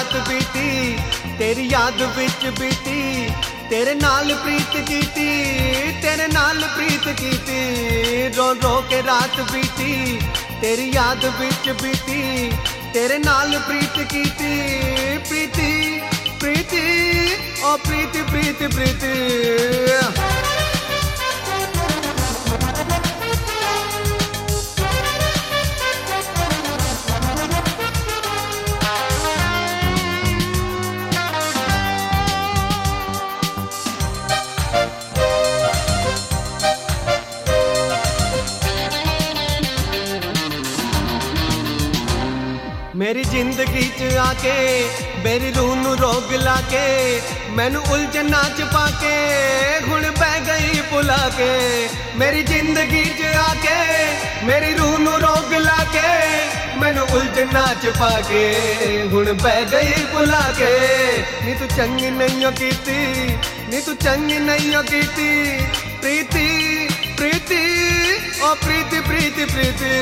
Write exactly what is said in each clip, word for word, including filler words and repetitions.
रात बीती तेरी याद विच बीती तेरे नाल प्रीत कीती तेरे नाल प्रीत कीती रो रो के रात बीती तेरी याद विच बीती तेरे नाल प्रीत कीती प्रीति प्रीति ओ प्रीति प्रीति प्रीति मेरी जिंदगी च आके मेरी रूह नू रोग लाके मैनू उलझना च पाके हुण बह गई भुला के मेरी जिंदगी च आके मेरी रूह नू रोग लाके मैनू उलझना च पाके हुण बह गई भुला के नी तू चंगी नहीं कीती नी तू चंगी नहीं कीती प्रीति प्रीति ओ प्रीति प्रीति प्रीति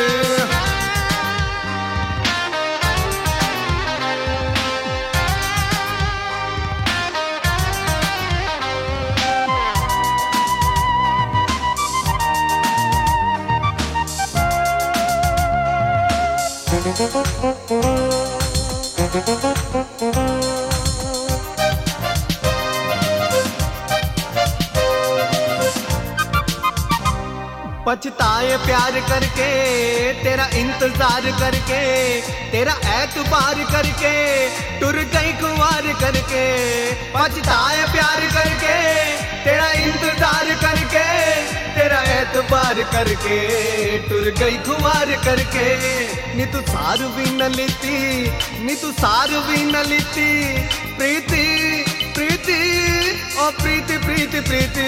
पछताए प्यार करके तेरा इंतजार करके तेरा एतबार करके टुर गई कुंवार करके पछताए प्यार करके तेरा इंतजार करके तेरा एतबार करके टुर गई खुमार करके नी तू सारू भी न लेती नी तू सारू भी न लेती प्रीति प्रीति ओ प्रीति प्रीति प्रीति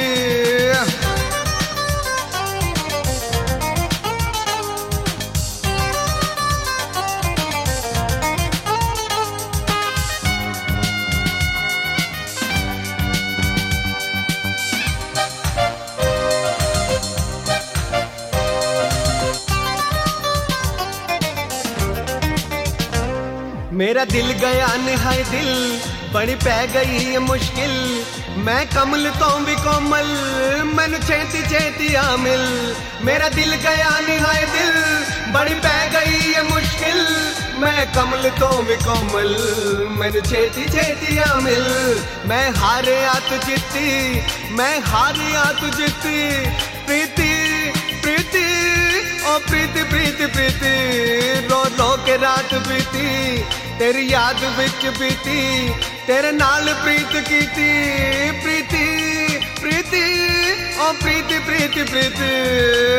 मेरा दिल गया निहाय दिल बड़ी पै गई है मुश्किल मैं कमल तो भी कोमल मैनू छेती छेती आ मिल मेरा दिल गया निहाय दिल बड़ी पै गई है मुश्किल मैं कमल तो भी कोमल मैनू छेती छेती आ मिल मैं हारे आ तू जीती मैं हारे आ तू जीती प्रीति प्रीति ओ प्रीति प्रीति प्रीति रो रो के रात बीती तेरी याद विच बीती तेरे नाल प्रीत कीती प्रीति प्रीति ओ प्रीति प्रीति प्रीति